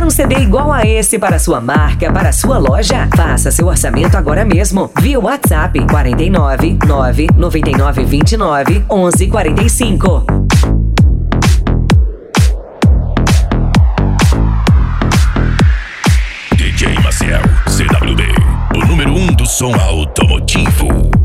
Quer um CD igual a esse para sua marca, para sua loja? Faça seu orçamento agora mesmo via WhatsApp 49 9 99 29 11 45. DJ Maciel, CWB, o número 1 do som automotivo.